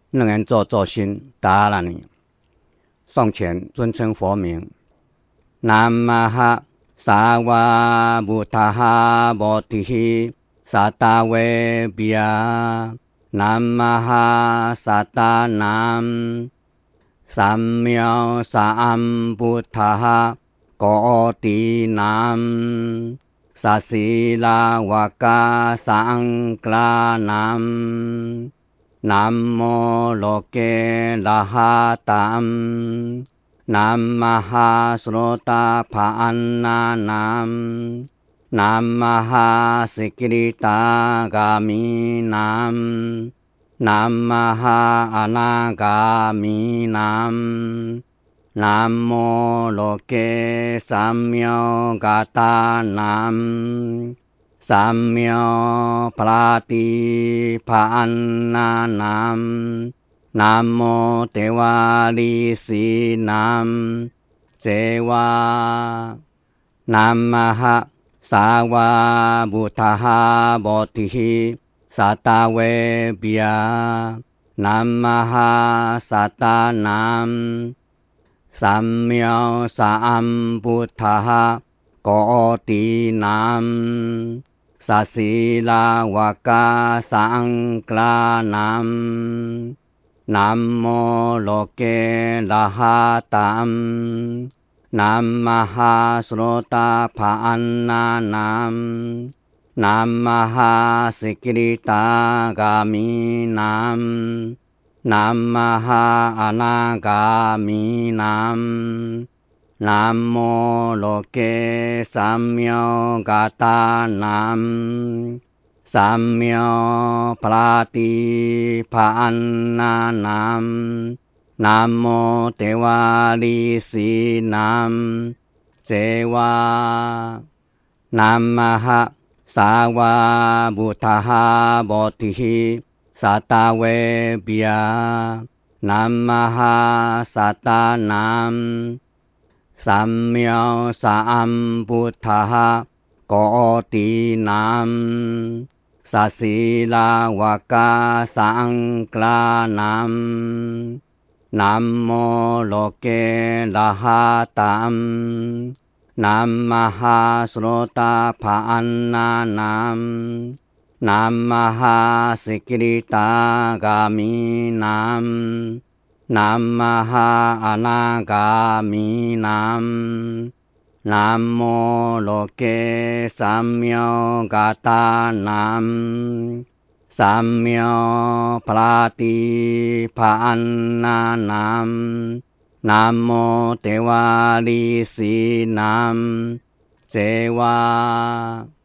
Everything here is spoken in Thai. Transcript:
能人做心达拉尼。上前尊称佛名，南无萨瓦布塔哈摩提希萨达维比亚，南无萨达南三藐三菩提โกตินัมสัสสิลาวกาสังกลานัมนะโมโลเกละหะตัมนะมหาสโรตาภานานัมนะมหาสิกิริตากามินัมนะมหาอนาคามินัมนะโมโลเกสัมโยกาตานัมสัมโยปราติภานานัมนะโมเทวาลิสีนัมเจวานะมหาสาวาบุทหาโบติสัตตเวปิยานะมหาสัตตานัมสัมโยสัมพุทธะโกตินัมสัสสิลาวกาสังกลานัมนะโมโลเกละหะตัมนะมหาสโรตาภานานัมนะมหาสิกิริตากามินัมนะมหาอนาคามินัมนะโมโลเกสัมโยกาตานัมสัมโยปราติภานานัมนะโมเทวาลิสีนัมเจวานะมหาสาวาบุทหาโบติสัตตเวปิยานะมหาสัตตานัมสัมโยสัมพุทธะโกตินัมสัสสิลาวกาสังกลานัมนะโมโลเกละหะตัมนะมหาสโรตาภานานัมนะมหาสิกิริตากามินัมนะมหาอนาคามินัมนะโมโลเกสัมโยกาตานัมสัมโยปราติภานานัมนะโมเทวาลิสีนัมเจวา